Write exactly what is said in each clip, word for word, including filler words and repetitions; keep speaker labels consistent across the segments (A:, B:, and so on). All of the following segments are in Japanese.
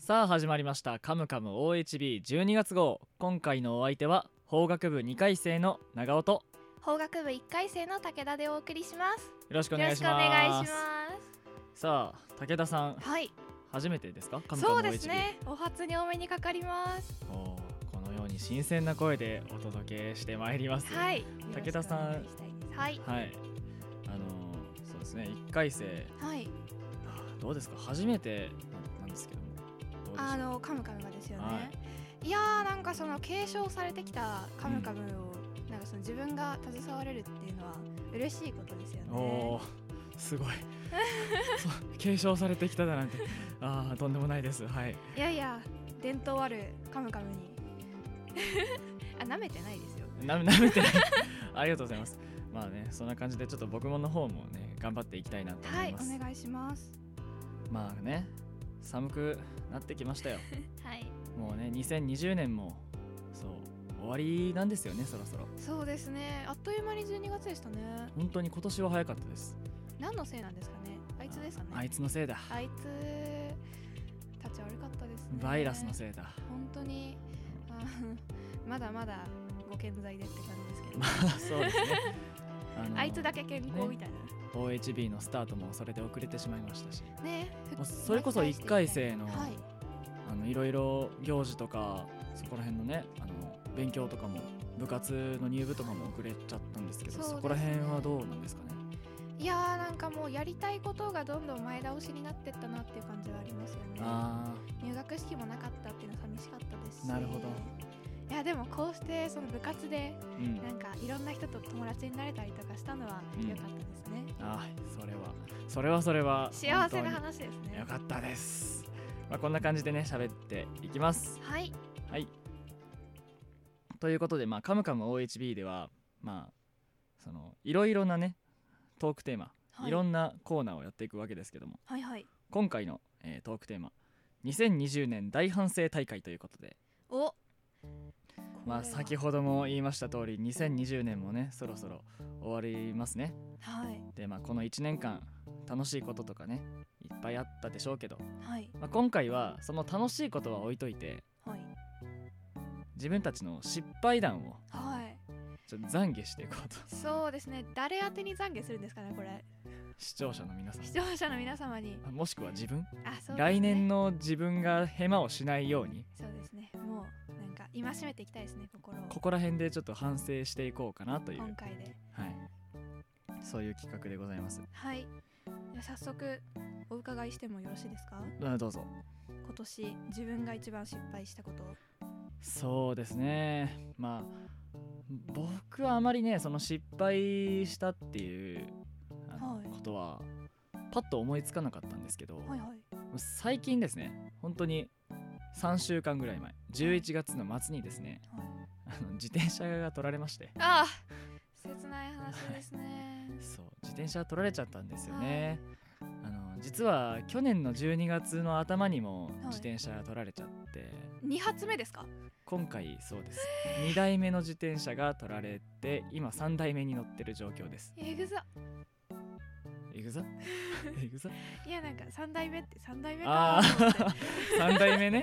A: さあ始まりましたカムカム オーエイチビーじゅうにがつ号。今回のお相手は法学部にかい生の長尾と
B: 法学部いっかい生の武田でお送りします。
A: よろしくお
B: よろしくお
A: 願いします。
B: 願いしま
A: さあ武田さん、
B: す。はい、
A: 初めてですかカムカム オーエイチビー。
B: そうですね、お初にお目にかかります。
A: おーこのように新鮮な声でお届けしてまいります。
B: はい、
A: 武田さん
B: よろしくお願いしたいです。はい
A: はい、あのーそうですね、いっかい生、
B: はい
A: あーどうですか、初めてななんですけども、どうでしょう。
B: あのカムカムがですよね、
A: はい
B: い、やーなんかその継承されてきたカムカムを、なんかその自分が携われるっていうのは嬉しいことですよね。
A: おーすごいそう継承されてきただなんてあーとんでもないです。はい、
B: いやいや、伝統あるカムカムにあ、舐めてないですよ。
A: な舐めてないありがとうございます。まあね、そんな感じでちょっと僕もの方もね頑張っていきたいなと思
B: はいい、
A: ます。
B: お願いします。
A: まあね、寒くなってきましたよ。
B: はい、
A: もうねにせんにじゅうねんもそう終わりなんですよね、そろそろ。
B: そうですね、あっという間にじゅうにがつでしたね。
A: 本当に今年は早かったです。
B: 何のせいなんですかね。あいつですかね。
A: あいつのせいだ。
B: あいつたち悪かったですね。
A: バイラスのせいだ。
B: 本当にあまだまだご健在でって感じですけど、
A: まあそうですね。あの
B: あいつだけ健康みたいな
A: オーエイチビー のスタートもそれで遅れてしまいましたし、
B: ね。
A: もうそれこそいっかい生の
B: はい、
A: あのいろいろ行事とかそこら辺のね、あの勉強とかも部活の入部とかも遅れちゃったんですけど、
B: そうですね。
A: そこら辺はどうなんですかね。
B: いやーなんかもうやりたいことがどんどん前倒しになってったなっていう感じはありますよね。
A: あ
B: 入学式もなかったっていうのは寂しかったですし、
A: なるほど。
B: いやでもこうしてその部活で
A: ーうん
B: なんかいろんな人と友達になれたりとかしたのは
A: うん
B: 良かったですね。
A: あーそれはそれはそれは
B: 幸せな
A: 本当に
B: 話ですね。
A: よかったです。まあこんな感じでね喋っていきます。
B: はい、
A: はい。ということで、まあカムカム オーエイチビー ではまあそのいろいろなねトークテーマ、
B: はい
A: いろんなコーナーをやっていくわけですけども、
B: はいはい。
A: 今回の、えートークテーマにせんにじゅうねん大反省大会ということで、
B: お、
A: まあ先ほども言いました通りにせんにじゅうねんもねそろそろ終わりますね。
B: はい
A: でまあこのいちねんかん楽しいこととかねいっぱいあったでしょうけど、
B: はい
A: まあ、今回はその楽しいことは置いといて
B: はい
A: 自分たちの失敗談を
B: はい
A: ちょっと懺悔していこうと
B: そうですね。誰宛てに懺悔するんですかねこれ。
A: 視聴者の皆さん、
B: 視聴者の皆様に。
A: もしくは自分、
B: あ、そうですね。
A: 来年の自分がヘマをしないように
B: そうですね。もうなんか戒めていきたいですね、心を。
A: ここら辺でちょっと反省していこうかなという、
B: 今回で。
A: はい、そういう企画でございます。
B: はい。じゃあ早速お伺いしてもよろしいですか。
A: あどうぞ。
B: 今年自分が一番失敗したこと。
A: そうですね、まあ僕はあまりねその失敗したっていうあの、
B: はい
A: ことはパッと思いつかなかったんですけど、
B: はいはい
A: 最近ですね本当にさんしゅうかんぐらい前じゅういちがつの末にですね
B: はい。
A: あの自転車が取られまして、
B: ああ、切ない話ですね。
A: そう自転車取られちゃったんですよね。あの実は去年のじゅうにがつの頭にも自転車取られちゃって、
B: に発目ですか。
A: 今回そうですにだいめの自転車が取られて今さんだいめに乗ってる状況です。
B: えぐざ。
A: エグザエグザ
B: いやなんかさん代目ってさん代目
A: あ
B: かと思って
A: あさんだいめね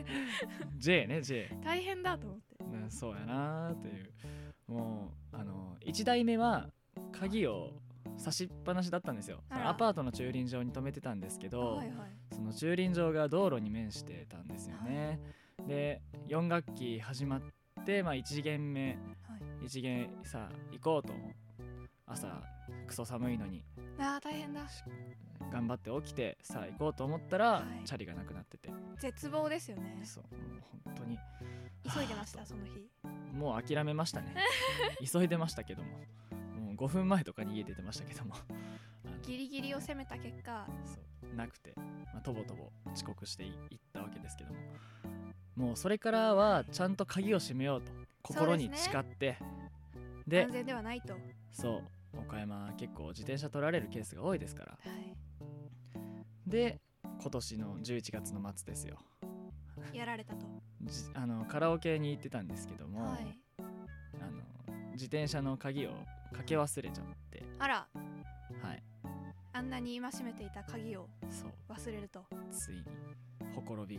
A: J ね J
B: 大変だと思って。
A: なそうやなーっていう。もうあのいちだいめは鍵を差しっぱなしだったんですよ。
B: あら
A: アパートの駐輪場に止めてたんですけど、
B: はいはい
A: その駐輪場が道路に面してたんですよね。でよん学期始まって、まあ、いち限目
B: はい
A: いち限さあ行こうと思う朝クソ寒いのに
B: あー大変だ。
A: 頑張って起きてさあ行こうと思ったら、
B: はい
A: チャリがなくなってて、
B: 絶望ですよね。
A: そうもう本当に
B: 急いでまし
A: は
B: たその日。
A: あもう諦めましたね急いでましたけどももうごふんまえとかに家出てましたけどもあの
B: ギリギリを攻めた結果。
A: そうなくて、まあ、とぼとぼ遅刻していいったわけですけども、もうそれからはちゃんと鍵を閉めようと心に誓ってで,、
B: 安全ではないと。は
A: そう岡山結構自転車取られるケースが多いですから、
B: い。
A: で今年のじゅういちがつの末ですよ。
B: やられたと。
A: じあのカラオケに行ってたんですけども、
B: はい。
A: あの自転車の鍵をかけ忘れちゃって
B: あら、
A: はい
B: あんなに戒めていた鍵を
A: そう
B: 忘れると。
A: ついにほころびが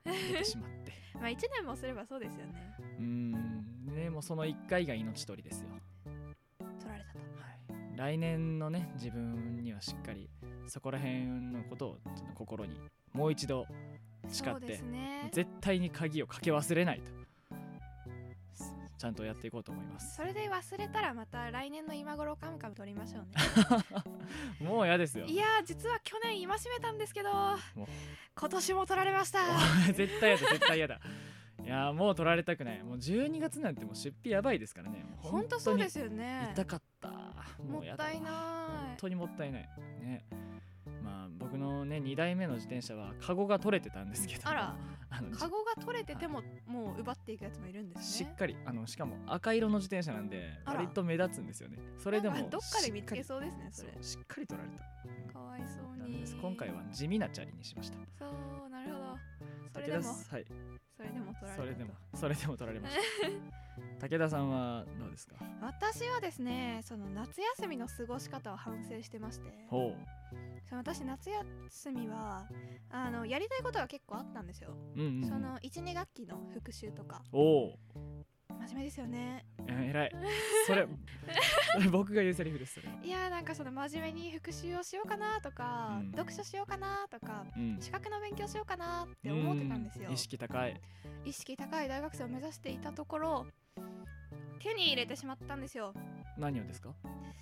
A: 出てしまって
B: まあいちねんもすればそうですよね。
A: うーんねもうそのいっかいが命取りですよ。
B: 取られたと。
A: はい、来年のね自分にはしっかりそこら辺のことをちょっと心にもう一度誓
B: そうで
A: って、
B: すね。
A: 絶対に鍵をかけ忘れないとちゃんとやっていこうと思います。
B: それで忘れたらまた来年の今頃カムカム取りましょうね。
A: もう嫌ですよ。
B: いやー実は去年戒めたんですけど
A: もう
B: 今年も取られました。
A: 絶対嫌だ絶対嫌だ。いやーもう取られたくない。もうじゅうにがつなんてもう出費やばいですからね。
B: ほんとそうですよね。
A: 痛かった。
B: も
A: うやだ
B: ったいない。
A: 本当にもったいないね。まあ僕のねにだいめの自転車はカゴが取れてたんですけど、
B: あら、
A: あの
B: カゴが取れててももう奪っていくやつもいるんですね。
A: しっかりあのしかも赤色の自転車なんで
B: あら
A: 割と目立つんですよね。それでも
B: なんかどっかで見つけそうですねそれ。
A: そうしっかり取られた。
B: かわいそうに
A: ダメです。今回は地味なチャリにしました。
B: そうなるほど。それ
A: 武田
B: でも
A: さんはい
B: それでも取られたと。
A: それでもそれでも取られました武田さんはどうですか？
B: 私はですねその夏休みの過ごし方を反省してまして、
A: ほ
B: その私夏休みはあのやりたいことが結構あったんですよ。
A: う、うんうんうん、
B: そのいち、に学期の復習とか。
A: おお
B: 真面目ですよね。
A: えらいそれ僕が言うセリフですそれは。
B: いやーなんかその真面目に復習をしようかなとか、
A: うん
B: 読書しようかなとか、
A: うん
B: 資格の勉強しようかなって思ってたんですよ。
A: 意識高い。
B: 意識高い大学生を目指していたところ手に入れてしまったんですよ。
A: 何をですか？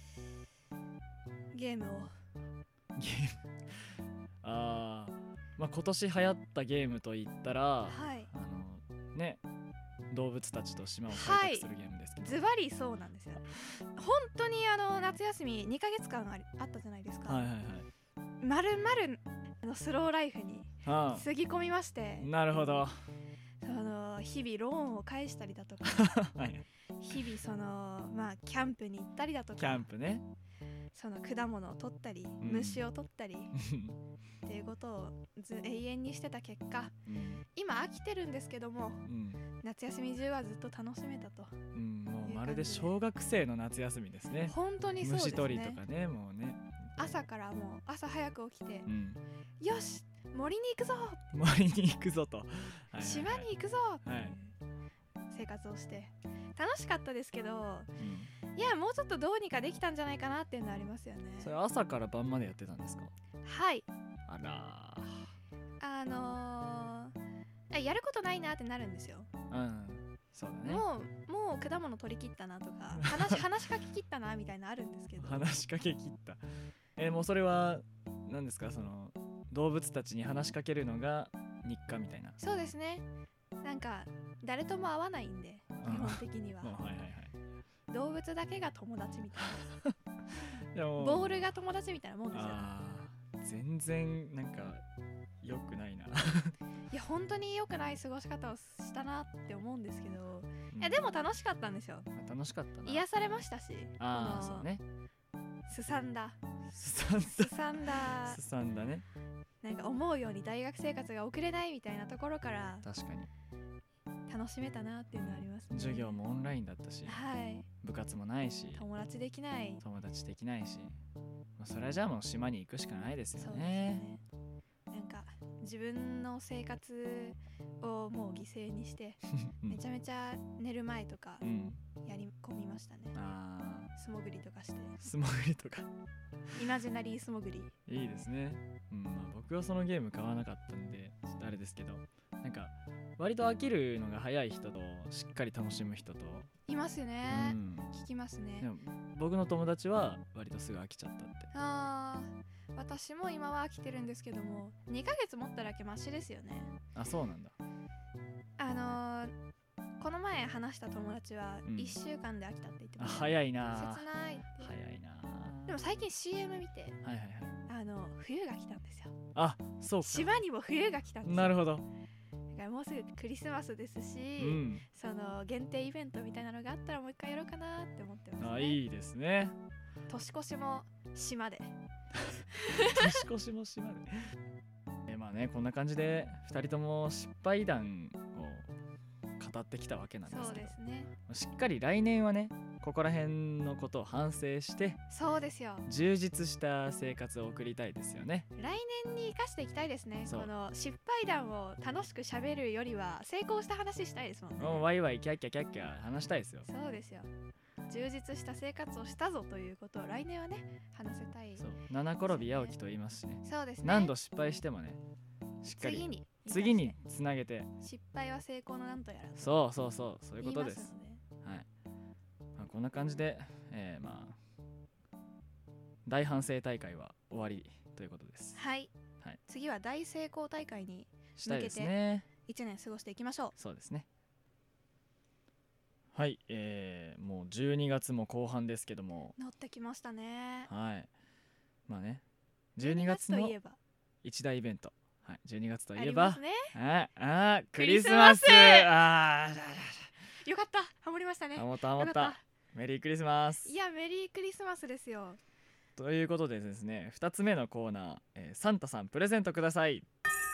B: ゲームを。
A: ゲームあーまあ今年流行ったゲームといったら
B: はい
A: あのね動物たちと島を開拓するゲームですけど、
B: ズバリそうなんですよ。本当にあの夏休みにかげつかんありあったじゃないですか。
A: はいはいはい。
B: まるまるあのスローライフに
A: あ
B: つぎ込みまして
A: あ、なるほど。
B: その日々ローンを返したりだとか
A: はい
B: 日々そのまあキャンプに行ったりだと
A: キャ
B: か
A: ンプね。
B: その果物を取ったり、
A: ん
B: 虫を取ったりっていうことをず永遠にしてた結果
A: うん
B: 今飽きてるんですけども
A: うん
B: 夏休み中はずっと楽しめたと。
A: うん、もうまるで小学生の夏休みですね。
B: 本当にそうですね。
A: 虫取りとかねもうね。
B: 朝からもう朝早く起きて、
A: うん
B: よし森に行くぞ、
A: 森に行くぞと、はいはいはい、
B: 島に行くぞっていう
A: はい
B: 生活をして楽しかったですけど、
A: うん、
B: いやもうちょっとどうにかできたんじゃないかなっていうのはありますよね。
A: それ朝から晩までやってたんですか？
B: はい
A: あら
B: あのー、あやることないなってなるんですよ。
A: ーうんそうだね。
B: もうもう果物取り切ったなとか話話しかけ切ったなみたいなのあるんですけど
A: 話しかけ切ったえーもうそれは何ですか？その動物たちに話しかけるのが日課みたいな。
B: そうですね。なんか誰とも会わないんで基本的には
A: うんはいはいはい。
B: 動物だけが友達みたい
A: でも
B: なボールが友達みたいなもんですよ。
A: あー全然なんか良くないな。
B: いや本当に良くない過ごし方をしたなって思うんですけど、
A: うん
B: いやでも楽しかったんですよ。
A: 楽しかったな。
B: 癒されましたし、この
A: ああそうね。
B: すさんだ
A: すさん
B: すさんだ
A: だすさんだね。
B: なんか思うように大学生活が送れないみたいなところから
A: 確かに
B: 楽しめたなっていうのはありますね。
A: 授業もオンラインだったし
B: はい
A: 部活もないし
B: 友達できない。
A: 友達できないし、まあ、それはじゃあもう島に行くしかないですよ
B: そうです
A: ね。
B: ね。なんか自分の生活をもう犠牲にして
A: うん
B: めちゃめちゃ寝る前とか
A: うん
B: やり込みましたね。
A: あ
B: 素潜りとかして
A: ー素潜りとか
B: イマジナリー素潜り。
A: いいですね。うんまあ、僕はそのゲーム買わなかったんでちょっとあれですけど、なんか割と飽きるのが早い人としっかり楽しむ人と、
B: いますよ
A: う
B: ね、
A: ん、
B: 聞きますね。
A: でも僕の友達は割とすぐ飽きちゃったって。
B: あー私も今は飽きてるんですけどもにかげつ持っただけマシですよね。
A: あそうなんだ。
B: あのー、この前話した友達は
A: うん
B: いっしゅうかんで飽きたって言って
A: あ
B: ました、
A: 早いな
B: 切ないって。
A: 早いな
B: でも最近 シーエム 見て
A: はいはいはい。
B: あの冬が来たんですよ。
A: あそうか。
B: 島にも冬が来たんですよ。
A: なるほど。
B: だからもうすぐクリスマスですし、
A: うん。
B: その限定イベントみたいなのがあったらもう一回やろうかなって思ってますね。
A: あいいですね。
B: 年越しも島で
A: 年越しも島で。えまあねこんな感じでふたりとも失敗談を語ってきたわけなんです
B: そう
A: けど、
B: ですね。
A: しっかり来年はねここら辺のことを反省して
B: そうですよ。
A: 充実した生活を送りたいですよね。
B: 来年に生かしていきたいですね。
A: そう
B: この失敗談を楽しく喋るよりは成功した話したいですもんね。
A: もうワイワイキャッキャキャッキャ話したいですよ。
B: そうですよ。充実した生活をしたぞということを来年はね話せたい。
A: そう七転び八起きと言いますしね。
B: そうですね。
A: 何度失敗してもねしっかり
B: 次に
A: 次につなげて、
B: 失敗は成功のなんとやら。
A: そうそうそうそういうことです。
B: 言いますので。
A: はい。まあ、こんな感じで、えー、まあ大反省大会は終わりということです。
B: はい。
A: はい、
B: 次は大成功大会に
A: したいですね。
B: いちねん過ごしていきましょう。
A: そうですね。はい、えー、もうじゅうにがつも後半ですけども、
B: 乗ってきましたね。
A: はい。まあね、じゅうにがつの
B: といえば
A: 一大イベント、はい、じゅうにがつとい
B: あ
A: えば、
B: りますね。
A: ああク
B: ク
A: リスマス。
B: リスマス
A: ああ、
B: よかった。ハモりましたね。
A: ハモったハモっ。
B: よかった
A: メリークリスマス
B: い。やメリークリスマスですよ。
A: ということでですね、ふたつめのコーナー、えー、サンタさんプレゼントください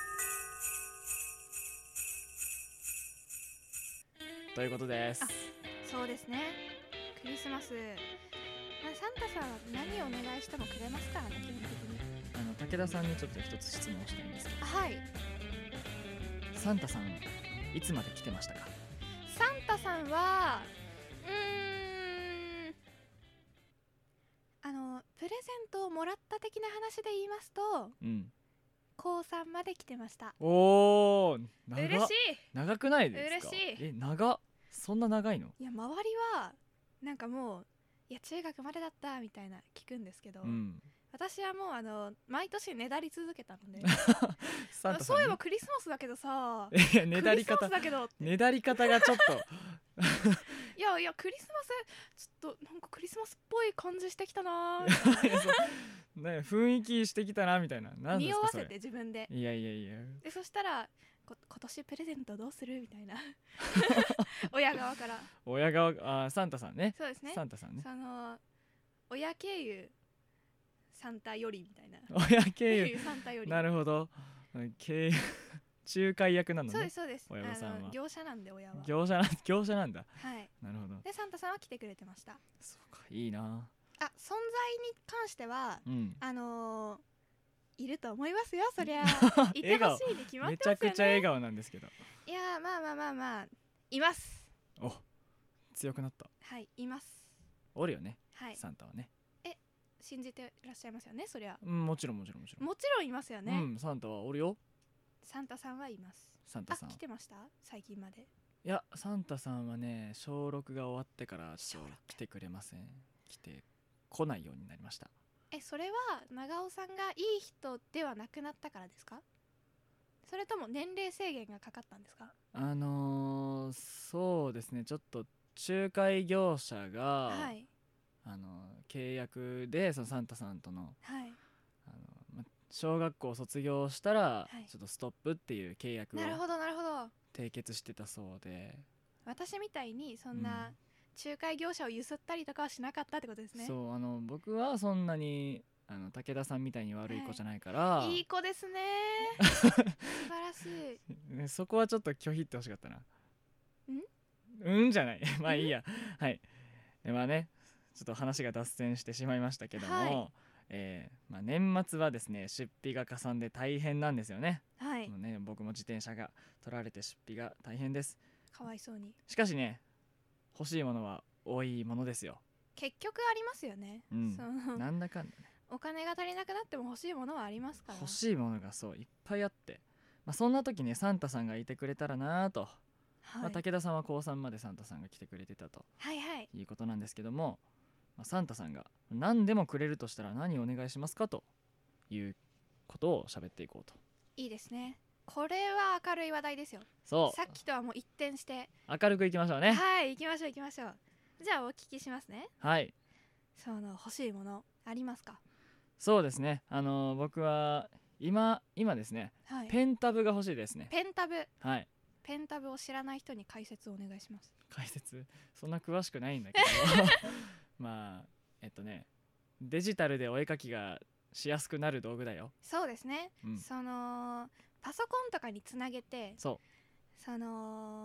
A: ということです。
B: あそうですね。クリスマス、まあ、サンタさんは何をお願いしてもくれますからね、基本的に。
A: あの武田さんにちょっと一つ質問したいんですけど、
B: はい。
A: サンタさんいつまで来てましたか？
B: サンタさんはうーんあのプレゼントをもらった的な話で言いますと
A: うん
B: 高さんまで来てました。
A: おー長っ
B: 嬉しい。
A: 長くないですか？
B: 嬉しい
A: え長っそんな長いの？
B: いや周りはなんかもういや中学までだったみたいな聞くんですけど、
A: うん
B: 私はもうあの毎年ねだり続けたので
A: サンタさんに
B: そういえばクリスマスだけどさ
A: いやねだり
B: クリスマ
A: 方
B: スだけど
A: ねだり方がちょっと
B: いやいやクリスマスちょっとなんかクリスマスっぽい感じしてきたなーみたい
A: いやそうね雰囲気してきたなみたいな。
B: な
A: 何ですかそれ？
B: 匂わせて自分で
A: いやいやいや
B: でそしたらこ今年プレゼントどうするみたいな親側から
A: 親側あサンタさんね。
B: そうですね。
A: サンタさんね。
B: その親経由サンタよりみたいな
A: 親経由
B: サンタより
A: なるほど経由仲介役なのね。
B: そうですそうです。
A: 親御さんは
B: あの業者なんで親は
A: 業者な業者なんだ。
B: はい。
A: なるほど。
B: でサンタさんは来てくれてました。
A: そうかいいな。
B: あ存在に関しては
A: うん
B: あのー、いると思いますよ。そりゃいて
A: 笑顔
B: ほしいに決まっ
A: めちゃ
B: てますよね。
A: くちゃ笑顔なんですけど。
B: いやーまあまあまあまあいます。
A: お強くなった。
B: はいいます。
A: おるよね、
B: はい
A: サンタはね。
B: 信じていらっしゃいますよね。そりゃ
A: うんもちろんもちろんもちろん。
B: もちろんいますよね、
A: うんサンタはおるよ。
B: サンタさんはいます。
A: サンタさん
B: あ来てました最近まで。
A: いやサンタさんはね小ろくが終わってからちょっと
B: 小ろく
A: 来てくれません。来て来ないようになりました。
B: えそれは長尾さんがいい人ではなくなったからですか？それとも年齢制限がかかったんですか？
A: あのー、そうですねちょっと仲介業者が、
B: はい
A: あの契約でそのサンタさんとの、
B: はい
A: あのま小学校卒業したら、
B: はい
A: ちょっとストップっていう契約を
B: なるほどなるほど。
A: 締結してたそうで、
B: 私みたいにそんな仲介業者をゆすったりとかはしなかったってことですね。
A: そうあの僕はそんなにあの武田さんみたいに悪い子じゃないから、
B: いい子ですね素晴らしい。
A: ねそこはちょっと拒否ってほしかったな。
B: ん
A: うんじゃないまあいいやはいでまあねちょっと話が脱線してしまいましたけども、
B: はい
A: えーまあ、年末はですね出費がかさんで大変なんですよね。
B: はい
A: もうね僕も自転車が取られて出費が大変です。
B: かわいそうに。
A: しかしね欲しいものは多いものですよ。
B: 結局ありますよね、
A: うん
B: その
A: なんだかんだね
B: お金が足りなくなっても欲しいものはありますから。
A: 欲しいものがそういっぱいあって、まあ、そんな時ねサンタさんがいてくれたらなと、
B: はい
A: まあ、武田さんは高さんまでサンタさんが来てくれてたと
B: はいはい
A: いうことなんですけども、まあ、サンタさんが何でもくれるとしたら何をお願いしますかということを喋っていこうと。
B: いいですね。これは明るい話題ですよ。
A: そ
B: さっきとはもう一転して
A: う明るくいきましょうね。
B: はい行きましょう行きましょう。じゃあお聞きしますね。
A: はい
B: その欲しいものありますか？
A: そうですねあのー僕は今今ですね
B: はい
A: ペンタブが欲しいですね。
B: ペンタブ
A: はい
B: ペンタブを知らない人に解説をお願いします。
A: 解説そんな詳しくないんだけどまあえっとねデジタルでお絵描きがしやすくなる道具だよ。
B: そうですね、
A: うん
B: そのパソコンとかにつなげて
A: そ
B: その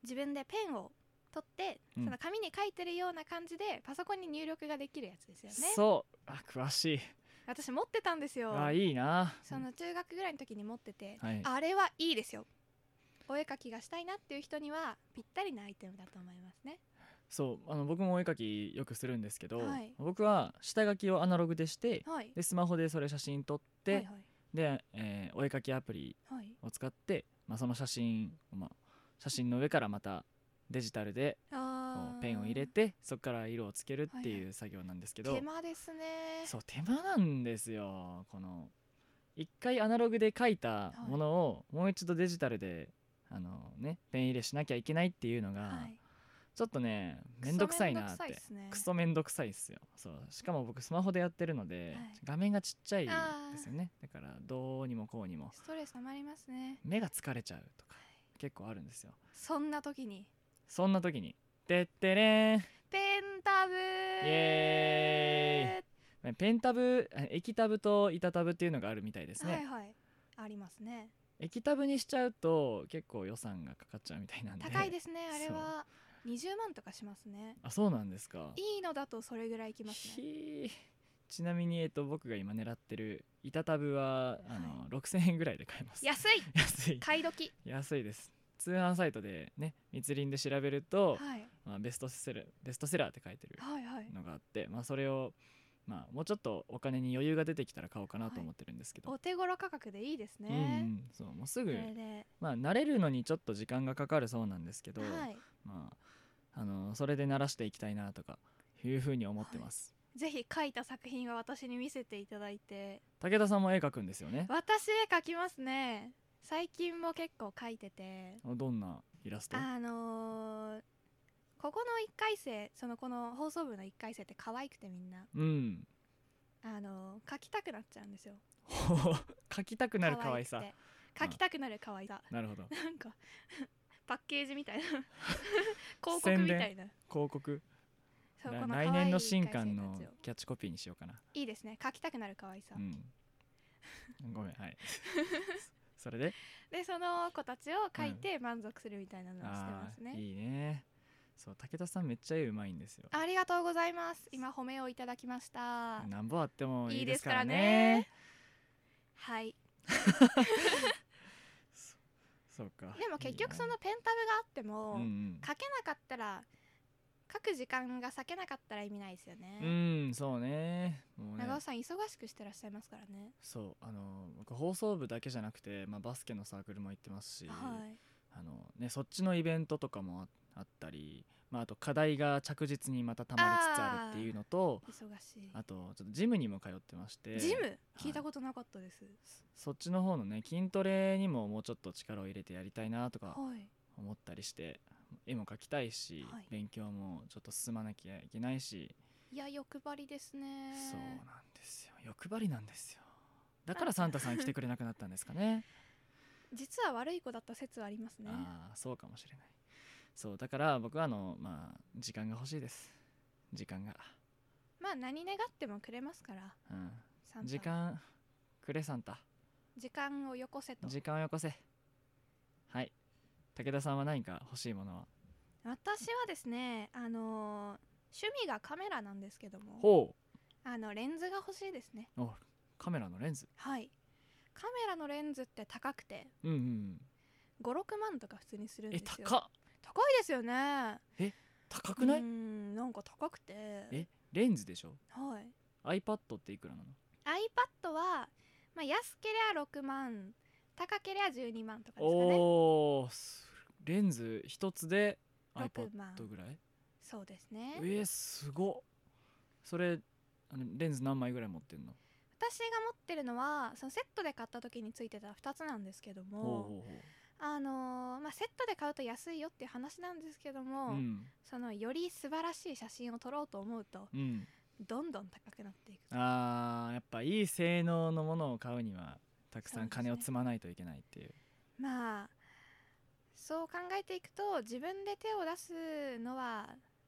B: 自分でペンを取って、
A: うん、
B: その紙に書いてるような感じでパソコンに入力ができるやつですよね。
A: そうあ詳しい。
B: 私持ってたんですよ。
A: あいいな。
B: その中学ぐらいの時に持ってて、
A: はい、
B: あれはいいですよ。お絵描きがしたいなっていう人にはぴったりなアイテムだと思いますね。
A: そうあの僕もお絵描きよくするんですけど、
B: はい、
A: 僕は下書きをアナログでして、
B: はい、
A: でスマホでそれ写真撮って、
B: はいはい、
A: で、えーお絵描きアプリ
B: はい、
A: を使って、まあ、その写真を、まあ、写真の上からまたデジタルでこ
B: あ
A: うペンを入れてそこから色をつけるって
B: はいは
A: いう作業なんですけど、
B: 手間ですね。
A: そう手間なんですよ。この一回アナログで描いたものをもう一度デジタルであの、ね、ペン入れしなきゃいけないっていうのが、
B: はい、
A: ちょっとねめんどくさいなって。クソめんどくさいっすよ。そうしかも僕スマホでやってるので、はい、画面がちっちゃいですよね。だからどうにもこうにも
B: ストレス溜まりますね。
A: 目が疲れちゃうとか結構あるんですよ。
B: そんな時に
A: そんな時にてってれん
B: ペンタブー、イ
A: エーイ。ペンタブ、液タブと板タブっていうのがあるみたいですね。
B: はいはい、ありますね。
A: 液タブにしちゃうと結構予算がかかっちゃうみたいなんで。
B: 高いですね。あれはにじゅうまんとかしますね。
A: あ、そうなんですか。
B: いいのだとそれぐらいいきますね。
A: ちなみに、えっと、僕が今狙ってる板タブはあの、はい、ろくせんえんぐらいで買えます。
B: 安い
A: 安い
B: 買い時
A: 安いです。通販サイトでね密林で調べると、
B: はい、
A: まあ、ベストセラーベストセラーって書いてるのがあって、はいはい、まあ、それを、まあ、もうちょっとお金に余裕が出てきたら買おうかなと思ってるんですけど、
B: はい、お手頃価格でいいですね。
A: うんうん、そうもうすぐ、まあ、慣れるのにちょっと時間がかかるそうなんですけど、はい、まあ、あのそれで慣らしていきたいなとかいうふうに思ってます。
B: はい、ぜひ描いた作品は私に見せていただいて。
A: 武田さんも絵描くんですよね。
B: 私絵描きますね。最近も結構描いてて。
A: どんなイラスト？
B: あのー、ここのいっかい生、そのこの放送部のいっかい生って可愛くてみんな、
A: うん、
B: あのー、描きたくなっちゃうんですよ。
A: 描きたくなる可愛さ。
B: 描きたくなる可愛さ。
A: なるほど。
B: なんかパッケージみたいな広告みたいな
A: 広告。
B: そうこの
A: 来年の新刊のキャッチコピーにしようかな。
B: いいですね。描きたくなる可愛さ。うん、
A: ごめん、はい。それで
B: でその子たちを描いて満足するみたいなのをしてますね。
A: うん、いいね。そう武田さんめっちゃ絵うまいんですよ。
B: ありがとうございます。今褒めをいただきました。
A: なんぼあってもいいですからね。いいです
B: からね。はい
A: そ, そうか。
B: でも結局そのペンタブがあっても、うんうん、描けなかったら書く時間が割けなかったら意味ないですよね。
A: うんそうね。もうね
B: 長尾さん忙しくしてらっしゃいますからね。
A: そうあの僕放送部だけじゃなくて、まあ、バスケのサークルも行ってますし、
B: はい
A: あのね、そっちのイベントとかも あ, あったり、まあ、あと課題が着実にまた溜まりつつあるっていうのと、
B: 忙しい。
A: あとちょっとジムにも通ってまして。
B: ジム聞いたことなかったです、はい、
A: そっちの方のね筋トレにももうちょっと力を入れてやりたいなとか思ったりして、はい、絵も描きたいし、はい、勉強もちょっと進まなきゃいけないし。
B: いや欲張りですね。
A: そうなんですよ。欲張りなんですよ。だからサンタさん来てくれなくなったんですかね。
B: 実は悪い子だった説はありますね。
A: ああそうかもしれない。そうだから僕はあのまあ時間が欲しいです。時間が
B: まあ何願ってもくれますから、
A: うん、サンタ時間くれサンタ。
B: 時間をよこせと。
A: 時間をよこせ。はい。武田さんは何か欲しいものは？
B: 私はですね、あのー、趣味がカメラなんですけども、
A: ほう
B: あのレンズが欲しいですね。
A: おカメラのレンズ。
B: はい。カメラのレンズって高くて、
A: うんうん、
B: ごろくまんとか普通にするんですよ。
A: え高っ。
B: 高いですよね。
A: え高くない？う
B: んなんか高くて。
A: えレンズでしょ？
B: はい。
A: iPad っていくらなの？
B: iPad は、まあ、安ければろくまん高ければじゅうにまんとかですかね。
A: おーレンズ一つで iPad ぐらい？
B: そうですね。
A: えー、すごっ。それあのレンズ何枚ぐらい持ってんの？
B: 私が持ってるのはそのセットで買った時についてたふたつなんですけども、ほうほうほう、あのーまあ、セットで買うと安いよっていう話なんですけども、うん、そのより素晴らしい写真を撮ろうと思うと、うん、どんどん高くなっていく。
A: あーやっぱいい性能のものを買うにはたくさん金を積まないといけないっていう。
B: そうですね。まあそう考えていくと自分で手を出すのは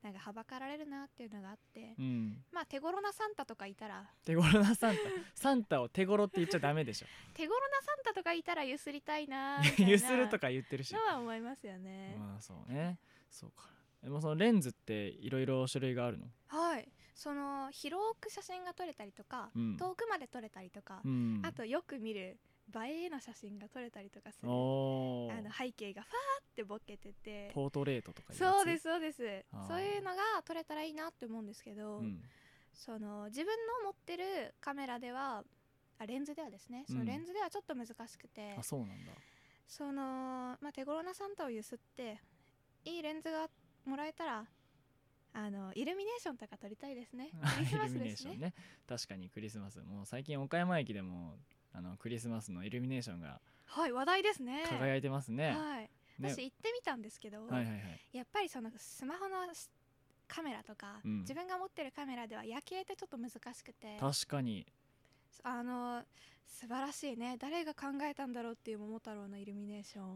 B: なんかはばかられるなっていうのがあって、
A: うん、
B: まあ手頃なサンタとかいたら
A: 手頃なサンタサンタを手頃って言っちゃダメでしょ
B: 手頃なサンタとかいたらゆすりたいなみたいな
A: ゆするとか言ってるし
B: のは思いますよね。
A: まあそうね、そうか。でもそのレンズっていろいろ種類があるの？
B: はい、その広く写真が撮れたりとか、うん、遠くまで撮れたりとか、うん、あとよく見る映えの写真が撮れたりとかする、あの背景がファーってボケてて
A: ポートレートとかいうやつ。
B: そうですそうです。そういうのが撮れたらいいなって思うんですけど、うん、その自分の持ってるカメラではあレンズではですね、そのレンズではちょっと難しくて、
A: うん、あそうなんだ。
B: その、まあ、手頃なサンタをゆすっていいレンズがもらえたらあのイルミネーションとか撮りたいですね。クリスマスですね。イルミネーションね。
A: 確かにクリスマス、もう最近岡山駅でもあのクリスマスのイルミネーションが
B: はい話題ですね。
A: 輝いてますね。
B: はい。私行ってみたんですけど、
A: はいはいはい、
B: やっぱりそのスマホのカメラとか、うん、自分が持ってるカメラでは夜景ってちょっと難しくて、
A: 確かに
B: あの素晴らしいね、誰が考えたんだろうっていう桃太郎のイルミネーション、
A: うん、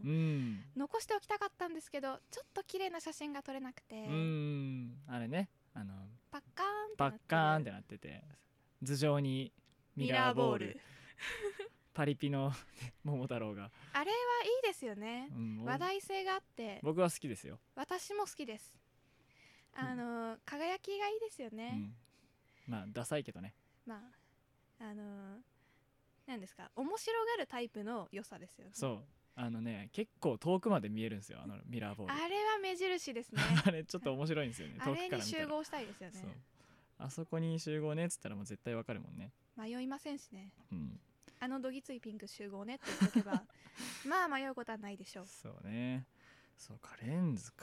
B: 残しておきたかったんですけどちょっと綺麗な写真が撮れなくて、う
A: んあれね、あの
B: パッカーンって
A: パッカーンってなってて頭上にミラーボール、ミラーボールパリピの桃太郎が
B: あれはいいですよね、うん、話題性があって
A: 僕は好きですよ。
B: 私も好きです。あの、うん、輝きがいいですよね、
A: うん、まあダサいけどね、
B: まああの何ですか、面白がるタイプの良さですよね。
A: そうあのね結構遠くまで見えるんですよ、あのミラーボール。
B: あれは目印ですね
A: あれちょっと面白いんですよね遠くから見たら。
B: あれに集合したいですよね。
A: そうあそこに集合ねっつったらもう絶対わかるもんね。
B: 迷いませんしね、
A: うん、
B: あのどぎついピンク集合ねって言っとけばまあ迷うことはないでしょう。
A: そうね、そうかレンズか。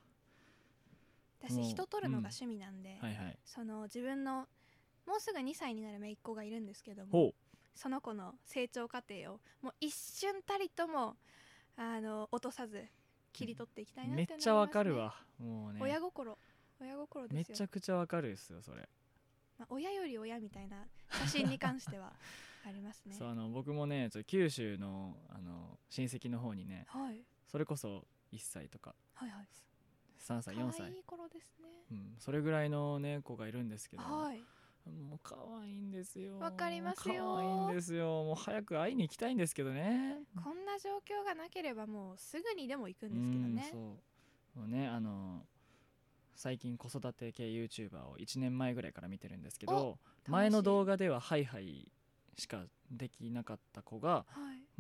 B: 私人撮るのが趣味なんで、
A: うんはいはい、
B: その自分のもうすぐにさいになる姪っ子がいるんですけども、その子の成長過程をもう一瞬たりともあの落とさず切り取っていきたいなって思いますね。
A: めっちゃわかるわ、もうね
B: 親心親心ですよ。
A: めちゃくちゃわかるですよそれ、
B: まあ、親より親みたいな写真に関してはありますね
A: そうあの僕もねちょっと九州 の, あの親戚の方にね、
B: はい、
A: それこそいっさいとか、
B: はいはい、
A: さんさいよんさい、
B: 可愛い頃ですね、
A: うん、それぐらいの、ね、子がいるんですけど、
B: はい、
A: もう可愛いんですよ。
B: わかりますよ。
A: 可愛いんですよ。もう早く会いに行きたいんですけどね。
B: こんな状況がなければもうすぐにでも行くんですけどね。
A: うんそうもうねあの最近子育て系 YouTuber をいちねんまえぐらいから見てるんですけど、前の動画ではハイハイしかできなかった子が、
B: はい、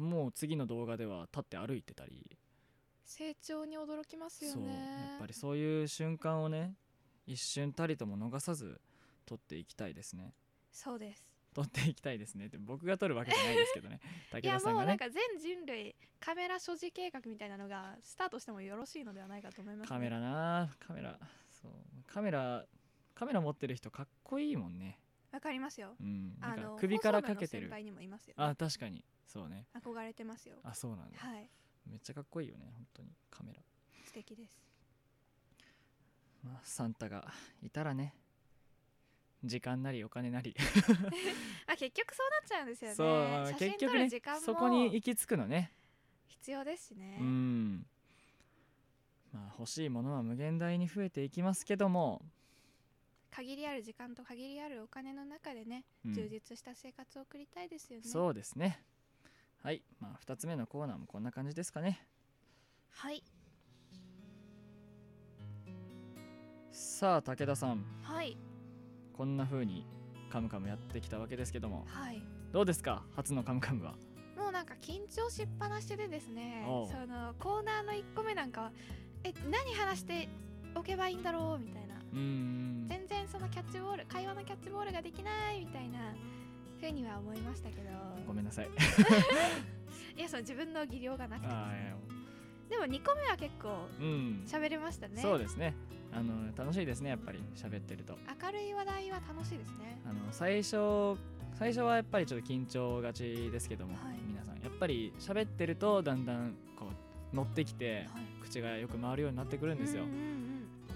A: もう次の動画では立って歩いてたり、
B: 成長に驚きますよね。
A: そうやっぱりそういう瞬間をね一瞬たりとも逃さず撮っていきたいですね。
B: そうです、
A: 撮っていきたいですねって僕が撮るわけじゃないですけどね武田さんがね。
B: いやもうなんか全人類カメラ所持計画みたいなのがスタートしてもよろしいのではないかと思いますね。
A: カメラなカメラそうカメラカメラ持ってる人かっこいいもんね。
B: わかりますよ、
A: うん、
B: あの
A: 首からかけてる
B: 先輩にもいますよ、ね、
A: あ確かにそうね
B: 憧れてますよ。
A: あそうなんだ、
B: はい、
A: めっちゃかっこいいよね本当にカメラ
B: 素敵です、
A: まあ、サンタがいたらね時間なりお金なり
B: あ結局そうなっちゃうんですよね。
A: そう、まあ、結局ねそこに行き着くのね
B: 必要ですしね。
A: うんまあ欲しいものは無限大に増えていきますけども、
B: 限りある時間と限りあるお金の中でね、うん、充実した生活を送りたいですよね。
A: そうですね。はい、まあ、ふたつめのコーナーもこんな感じですかね。
B: はい。
A: さあ武田さん、
B: はい、
A: こんな風にカムカムやってきたわけですけども、
B: はい、
A: どうですか初のカムカムは。
B: もうなんか緊張しっぱなしでですね、そのコーナーのいっこめなんかはえ何話しておけばいいんだろうみたいな、
A: うーん
B: 全然そのキャッチボール会話のキャッチボールができないみたいな風には思いましたけど、
A: ごめんなさい
B: いやその自分の技量がなくて
A: あ
B: でもにこめは結構喋れましたね、
A: うん、そうですね。あの楽しいですねやっぱり喋ってると。
B: 明るい話題は楽しいですね。
A: あの最初最初はやっぱりちょっと緊張がちですけども、
B: はい、
A: 皆さんやっぱり喋ってるとだんだんこう乗ってきて、はい、口がよく回るようになってくるんですよ、うんうんうん、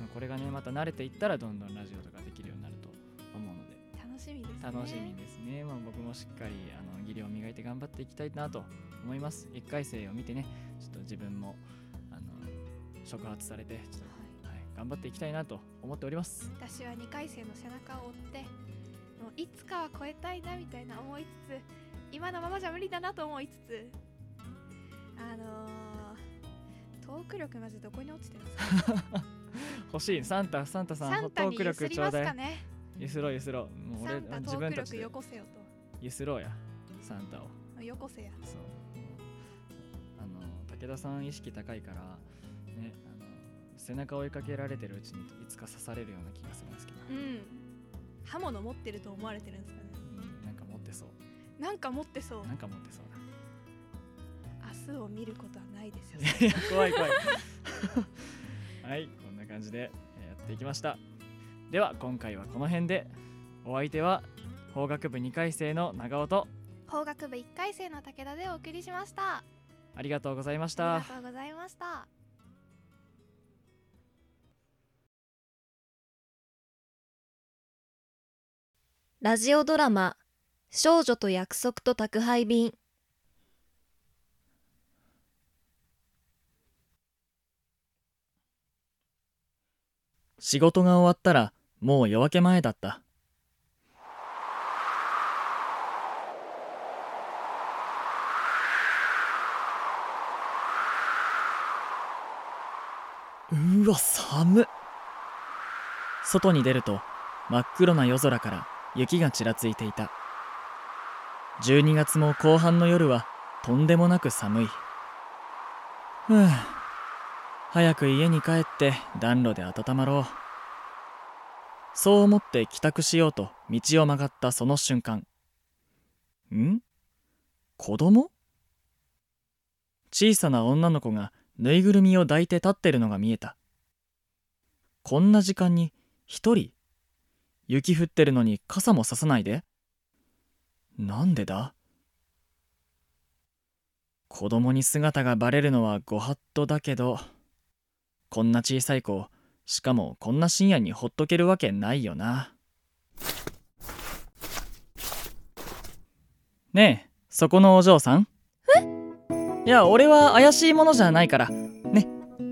A: これがねまた慣れていったらどんどんラジオとかできるようになると思うので
B: 楽しみですね。
A: 楽しみですね、まあ、僕もしっかりあの技量を磨いて頑張っていきたいなと思います。いっかい生を見てねちょっと自分もあの触発されてちょっと、はいはい、 頑張っていきたいなと思っております。
B: 私はにかい生の背中を追ってもういつかは超えたいなみたいな思いつつ、今のままじゃ無理だなと思いつつ、あのー、トーク力マジどこに落ちてるんですか
A: 欲しい。サンタサンタさん、
B: サンタに
A: トーク力ちょうだい。
B: ゆすりますかね。
A: ゆすろうゆすろう。もう俺
B: サンタ
A: 自分たちで
B: トーク力よこせよと。
A: ゆすろうやサンタを。
B: よこせや。
A: そう。あの武田さん意識高いからね、あの背中を追いかけられてるうちにいつか刺されるような気がするんですけど。
B: うん。刃物持ってると思われてるんですかね。
A: うん、なんか持ってそう。
B: なんか持ってそう。
A: なんか持ってそう
B: だ。明日を見ることはないですよ。
A: いや怖い怖い。はい、こんな感じでやっていきました。では今回はこの辺で。お相手は法学部にかい生の長尾と
B: 法学部いっかい生の武田でお送りしました。
A: ありがとうございました。
B: ありがとうございました。
C: ラジオドラマ少女と約束と宅配便。
A: 仕事が終わったらもう夜明け前だった。うわ寒っ。外に出ると真っ黒な夜空から雪がちらついていた。じゅうにがつも後半の夜はとんでもなく寒い。ふぅ、早く家に帰って暖炉で温まろう。そう思って帰宅しようと道を曲がったその瞬間、ん？子供？小さな女の子がぬいぐるみを抱いて立ってるのが見えた。こんな時間に一人？雪降ってるのに傘もささないで？なんでだ？子供に姿がバレるのはご法度だけど、こんな小さい子、しかもこんな深夜にほっとけるわけないよな。ねえ、そこのお嬢さん？え？いや、俺は怪しいものじゃないからね。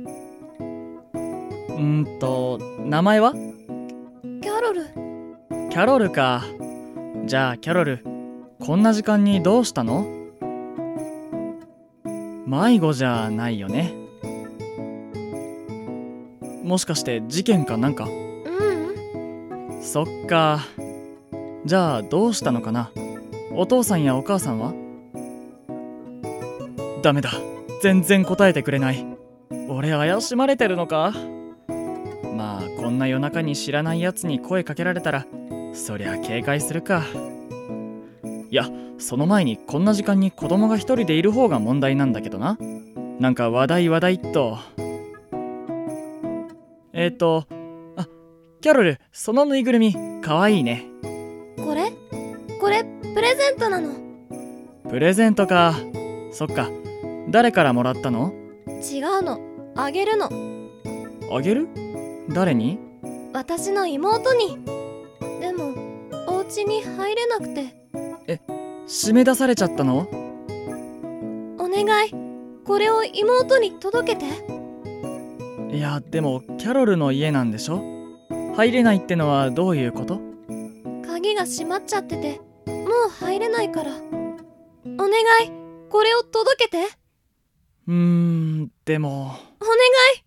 A: うーんと名前は？
C: キャロル。
A: キャロルか。じゃあキャロル、こんな時間にどうしたの？迷子じゃないよね。もしかして事件かなんか？
C: ううん。
A: そっか。じゃあどうしたのかな？お父さんやお母さんは？ダメだ、全然答えてくれない。俺怪しまれてるのか？まあこんな夜中に知らないやつに声かけられたらそりゃ警戒するか。いや、その前にこんな時間に子供が一人でいる方が問題なんだけどな。なんか話題話題っと。えっとあ、キャロル、そのぬいぐるみかわいいね。
C: これこれプレゼントなの。
A: プレゼントか。そっか。誰からもらったの？
C: 違うの、あげるの。
A: あげる？誰に？
C: 私の妹に。でもお家に入れなくて。
A: え、締め出されちゃったの？
C: お願い、これを妹に届けて。
A: いや、でもキャロルの家なんでしょ？入れないってのはどういうこと？
C: 鍵が閉まっちゃっててもう入れないから。お願い、これを届けて。
A: うーん、でも
C: お願い。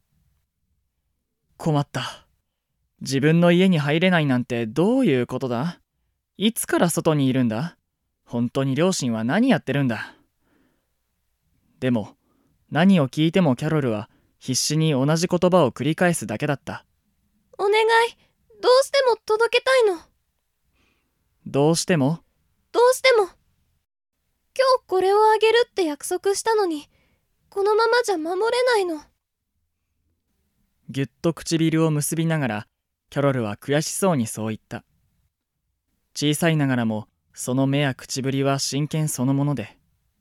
A: 困った。自分の家に入れないなんてどういうことだ？いつから外にいるんだ？本当に両親は何やってるんだ？でも何を聞いてもキャロルは必死に同じ言葉を繰り返すだけだった。
C: お願い、どうしても届けたいの。
A: どうしても？
C: どうしても。今日これをあげるって約束したのに、このままじゃ守れないの。
A: ぎゅっと唇を結びながらキャロルは悔しそうにそう言った。小さいながらもその目や口ぶりは真剣そのもので、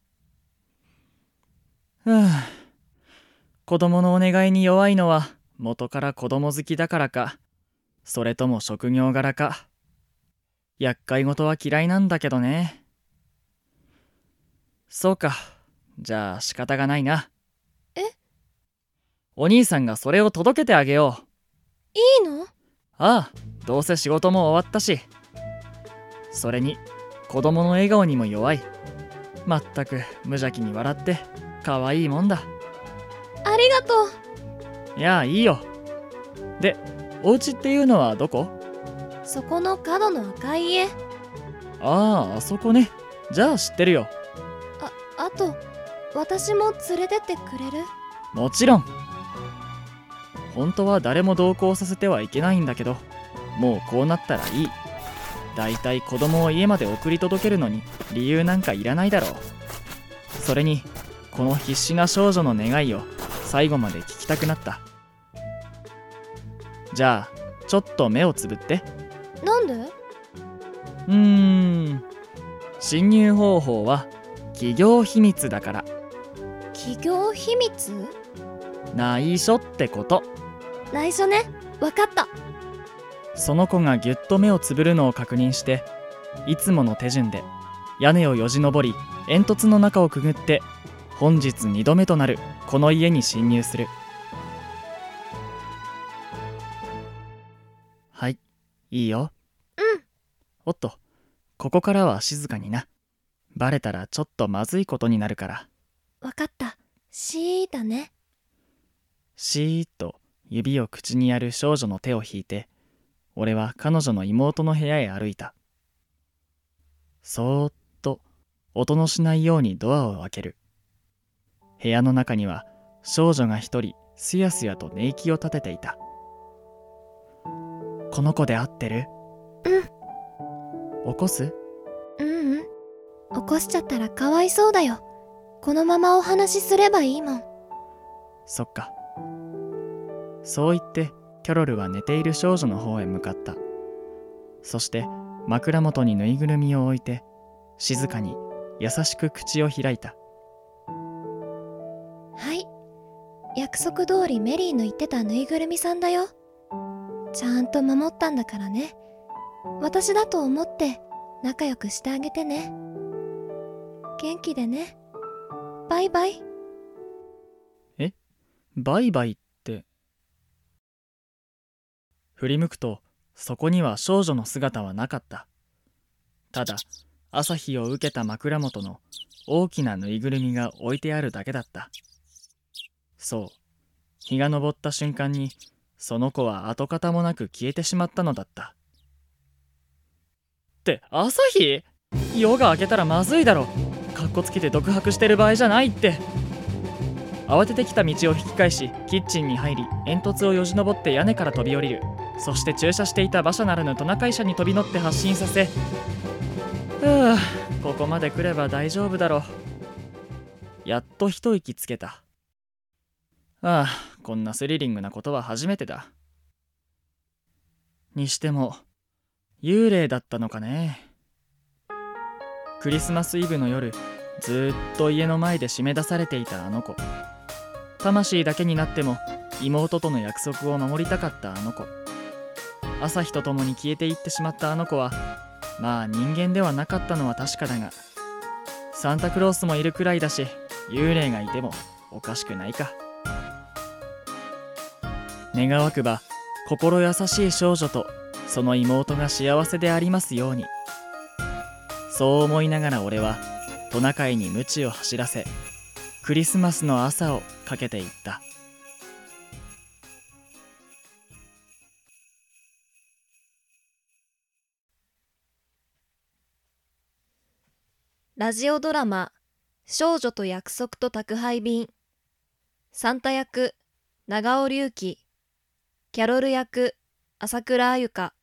A: ふぅ、子供のお願いに弱いのは元から子供好きだからか、それとも職業柄か。厄介事は嫌いなんだけどね。そうか、じゃあ仕方がないな。
C: え？
A: お兄さんがそれを届けてあげよ
C: う。いいの？
A: ああ、どうせ仕事も終わったし。それに子供の笑顔にも弱い。まったく無邪気に笑って可愛いもんだ。
C: ありがと
A: う。いや、いいよ。で、お家っていうのはどこ？
C: そこの角の赤い家。
A: ああ、あそこね。じゃあ知ってるよ。
C: あ、あと私も連れてってくれる？
A: もちろん。本当は誰も同行させてはいけないんだけど、もうこうなったらいい。だいたい子供を家まで送り届けるのに理由なんかいらないだろう。それにこの必死な少女の願いを最後まで聞きたくなった。じゃあちょっと目をつぶって。
C: なんで？
A: うーん侵入方法は企業秘密だから。
C: 企業秘密？
A: 内緒ってこと。
C: 内緒ね。わかった。
A: その子がぎゅっと目をつぶるのを確認して、いつもの手順で屋根をよじ登り煙突の中をくぐって本日にどめとなるこの家に侵入する。はい、いいよ。
C: うん。
A: おっと、ここからは静かにな。バレたらちょっとまずいことになるから。
C: わかった。シーだね。
A: シーッと指を口にやる少女の手を引いて、俺は彼女の妹の部屋へ歩いた。そーっと音のしないようにドアを開ける。部屋の中には少女が一人すやすやと寝息を立てていた。この子で合ってる？
C: うん。
A: 起こす？
C: うんうん。起こしちゃったらかわいそうだよ。このままお話しすればいいもん。
A: そっか。そう言ってキャロルは寝ている少女の方へ向かった。そして枕元にぬいぐるみを置いて静かに優しく口を開いた。
C: はい、約束通りメリーの言ってたぬいぐるみさんだよ。ちゃんと守ったんだからね。私だと思って仲良くしてあげてね。元気でね。バイバイ。
A: え？バイバイって。振り向くとそこには少女の姿はなかった。ただ朝日を受けた枕元の大きなぬいぐるみが置いてあるだけだった。そう、日が昇った瞬間にその子は跡形もなく消えてしまったのだった。って朝日？夜が明けたらまずいだろ。かっこつけて独白してる場合じゃないって。慌ててきた道を引き返しキッチンに入り煙突をよじ登って屋根から飛び降りる。そして駐車していた馬車ならぬトナカイ車に飛び乗って発進させ、ふう、ここまで来れば大丈夫だろう。やっと一息つけた。ああ、こんなスリリングなことは初めてだ。にしても幽霊だったのかね。クリスマスイブの夜、ずーっと家の前で締め出されていたあの子。魂だけになっても妹との約束を守りたかったあの子。朝日とともに消えていってしまったあの子は、まあ人間ではなかったのは確かだが、サンタクロースもいるくらいだし、幽霊がいてもおかしくないか。願わくば心優しい少女とその妹が幸せでありますように。そう思いながら俺はトナカイに鞭を走らせ、クリスマスの朝をかけていった。
C: ラジオドラマ「少女と約束と宅配便」。サンタ役長尾龍樹、キャロル役朝倉あゆか、